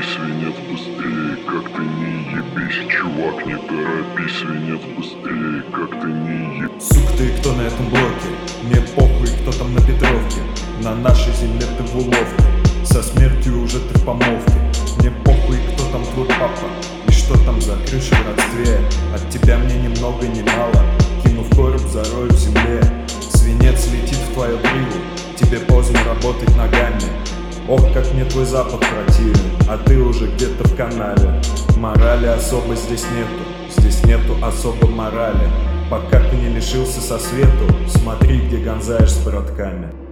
свинец, быстрее, как ты не ебись, чувак, не торопись, свинец, быстрее, как ты не ебись. Сука, ты кто на этом блоке? Мне похуй, кто там на Петровке. На нашей земле ты в уловке, со смертью уже ты в помолвке. Мне похуй, кто там твой папа и что там за крыша в родстве. От тебя мне ни много ни мало, кину в короб, зарою в земле. Свинец летит в твою гриву, тебе поздно работать ногами. Ох, как мне твой запах противен, а ты уже где-то в канаве. Морали особо здесь нету особо морали. Пока ты не лишился со свету, смотри, где гонзаешь с братками.